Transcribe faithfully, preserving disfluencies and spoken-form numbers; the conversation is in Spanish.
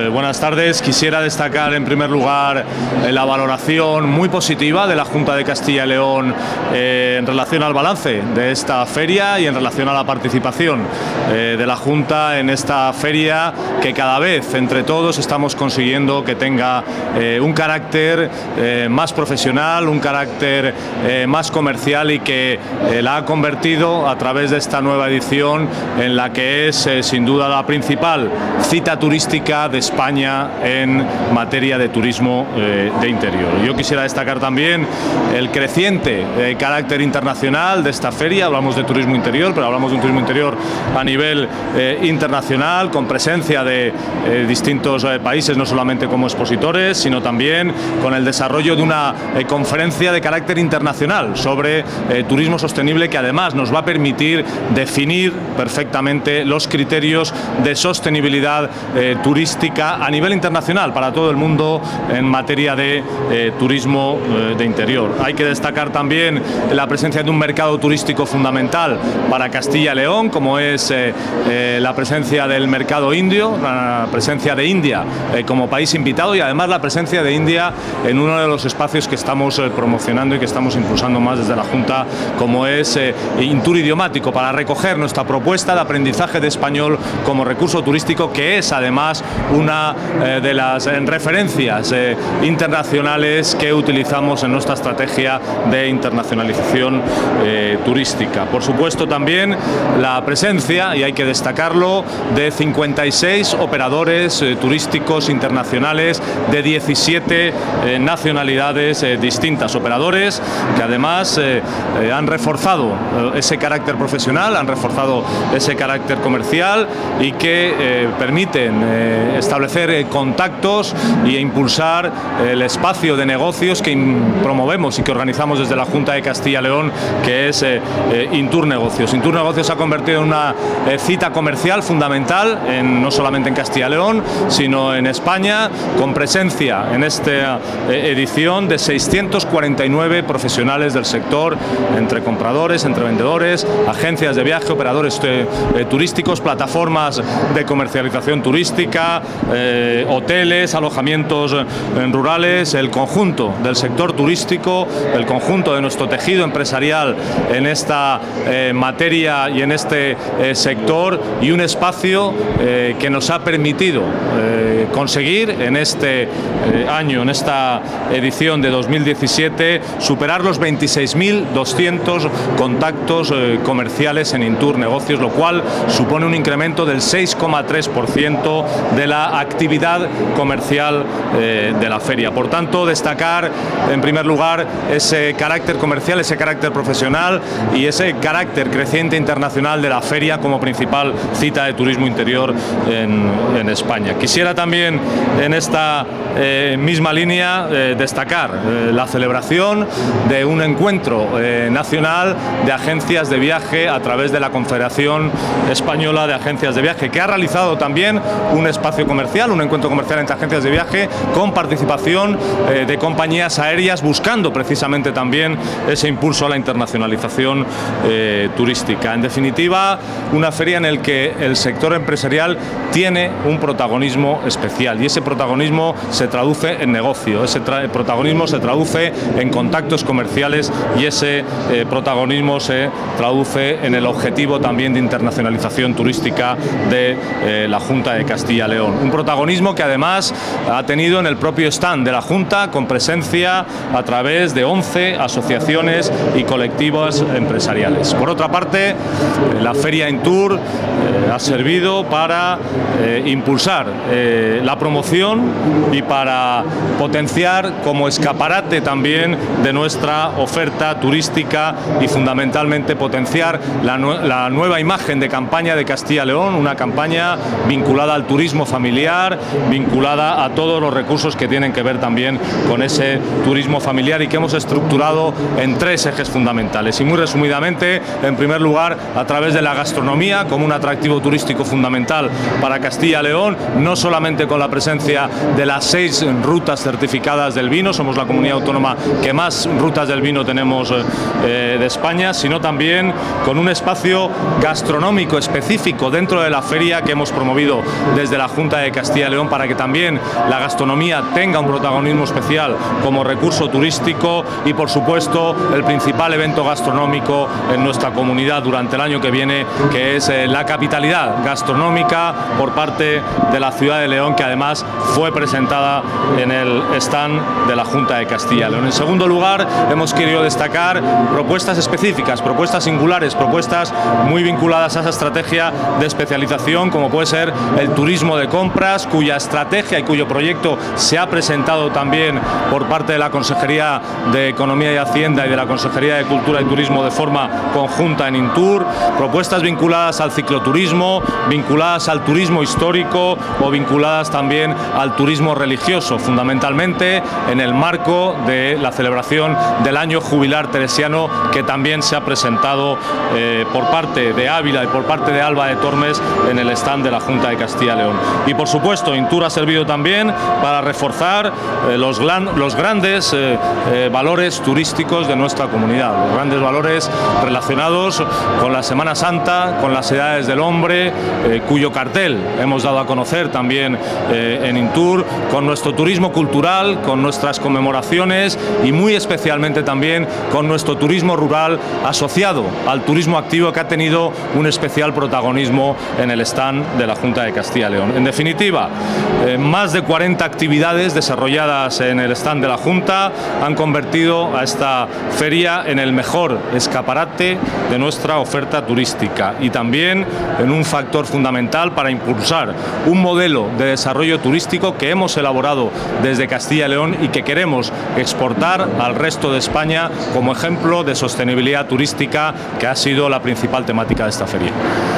Eh, buenas tardes. Quisiera destacar en primer lugar eh, la valoración muy positiva de la Junta de Castilla y León eh, en relación al balance de esta feria y en relación a la participación eh, de la Junta en esta feria, que cada vez entre todos estamos consiguiendo que tenga eh, un carácter eh, más profesional, un carácter eh, más comercial, y que eh, la ha convertido a través de esta nueva edición en la que es eh, sin duda la principal cita turística de España en materia de turismo eh, de interior. Yo quisiera destacar también el creciente eh, carácter internacional de esta feria. Hablamos de turismo interior, pero hablamos de un turismo interior a nivel eh, internacional, con presencia de eh, distintos eh, países, no solamente como expositores, sino también con el desarrollo de una eh, conferencia de carácter internacional sobre eh, turismo sostenible, que además nos va a permitir definir perfectamente los criterios de sostenibilidad eh, turística a nivel internacional para todo el mundo en materia de eh, turismo eh, de interior. Hay que destacar también la presencia de un mercado turístico fundamental para Castilla y León, como es eh, eh, la presencia del mercado indio, la presencia de India eh, como país invitado, y además la presencia de India en uno de los espacios que estamos eh, promocionando y que estamos impulsando más desde la Junta, como es eh, Intur idiomático, para recoger nuestra propuesta de aprendizaje de español como recurso turístico, que es además una eh, de las eh, referencias eh, internacionales que utilizamos en nuestra estrategia de internacionalización eh, turística. Por supuesto, también la presencia, y hay que destacarlo, de cincuenta y seis operadores eh, turísticos internacionales de diecisiete eh, nacionalidades eh, distintas, operadores que además eh, eh, han reforzado eh, ese carácter profesional, han reforzado ese carácter comercial, y que eh, permiten eh, establecer eh, contactos e impulsar eh, el espacio de negocios que promovemos y que organizamos desde la Junta de Castilla y León, que es eh, eh, Intur Negocios. Intur Negocios se ha convertido en una eh, cita comercial fundamental, en, no solamente en Castilla y León, sino en España, con presencia en esta eh, edición de seiscientos cuarenta y nueve profesionales del sector, entre compradores, entre vendedores, agencias de viaje, operadores eh, turísticos, plataformas de comercialización turística, eh, hoteles, alojamientos eh, rurales, el conjunto del sector turístico, el conjunto de nuestro tejido empresarial en esta eh, materia y en este eh, sector, y un espacio eh, que nos ha permitido eh, conseguir en este eh, año, en esta edición de dos mil diecisiete, superar los veintiséis mil doscientos contactos eh, comerciales en Intur Negocios, lo cual supone un incremento del seis coma tres por ciento de la actividad comercial eh, de la feria. Por tanto, destacar en primer lugar ese carácter comercial, ese carácter profesional y ese carácter creciente internacional de la feria como principal cita de turismo interior en, en España. Quisiera también en esta eh, misma línea eh, destacar eh, la celebración de un encuentro eh, nacional de agencias de viaje a través de la Confederación Española de Agencias de Viaje, que ha realizado también un espacio comercial, un encuentro comercial entre agencias de viaje, con participación eh, de compañías aéreas, buscando precisamente también ese impulso a la internacionalización eh, turística. En definitiva, una feria en la que el sector empresarial tiene un protagonismo especial, y ese protagonismo se traduce en negocio, ese protagonismo se traduce en contactos comerciales, y ese eh, protagonismo se traduce en el objetivo también de internacionalización turística de eh, la Junta de Castilla y León. Un protagonismo que además ha tenido en el propio stand de la Junta, con presencia a través de once asociaciones y colectivos empresariales. Por otra parte, eh, la Feria Intur eh, ha servido para eh, impulsar eh, la promoción y para potenciar como escaparate también de nuestra oferta turística, y fundamentalmente potenciar la, nue la nueva imagen de campaña de Castilla y León, una campaña vinculada al turismo familiar, vinculada a todos los recursos que tienen que ver también con ese turismo familiar, y que hemos estructurado en tres ejes fundamentales. Y muy resumidamente, en primer lugar, a través de la gastronomía como un atractivo turístico fundamental para Castilla y León, no solamente con la presencia de las seis rutas certificadas del vino, somos la comunidad autónoma que más rutas del vino tenemos eh, de España, sino también con un espacio gastronómico específico dentro de la feria que hemos promovido desde la Junta de Castilla y León para que también la gastronomía tenga un protagonismo especial como recurso turístico y, por supuesto, el principal evento gastronómico en nuestra comunidad durante el año que viene, que es eh, la capitalidad gastronómica por parte de la ciudad de León, que además fue presentada en el stand de la Junta de Castilla y León. En segundo lugar, hemos querido destacar propuestas específicas, propuestas singulares, propuestas muy vinculadas a esa estrategia de especialización, como puede ser el turismo de compras, cuya estrategia y cuyo proyecto se ha presentado también por parte de la Consejería de Economía y Hacienda y de la Consejería de Cultura y Turismo de forma conjunta en Intur, propuestas vinculadas al cicloturismo, vinculadas al turismo histórico o vinculadas también al turismo religioso, fundamentalmente en el marco de la celebración del año jubilar teresiano, que también se ha presentado eh, por parte de Ávila y por parte de Alba de Tormes en el stand de la Junta de Castilla y León. Y por supuesto, Intur ha servido también para reforzar eh, los, los grandes eh, eh, valores turísticos de nuestra comunidad, los grandes valores relacionados con la Semana Santa, con las edades del hombre, eh, cuyo cartel hemos dado a conocer también eh, en Intur, con nuestro turismo cultural, con nuestras conmemoraciones y muy especialmente también con nuestro turismo rural asociado al turismo activo, que ha tenido un especial protagonismo en el stand de la Junta de Castilla y León. En definitiva, eh, más de cuarenta actividades desarrolladas en el stand de la Junta han convertido a esta feria en el mejor escaparate de nuestra oferta turística y también en un factor fundamental para impulsar un modelo de desarrollo turístico que hemos elaborado desde Castilla y León y que queremos exportar al resto de España como ejemplo de sostenibilidad turística, que ha sido la principal temática de esta feria.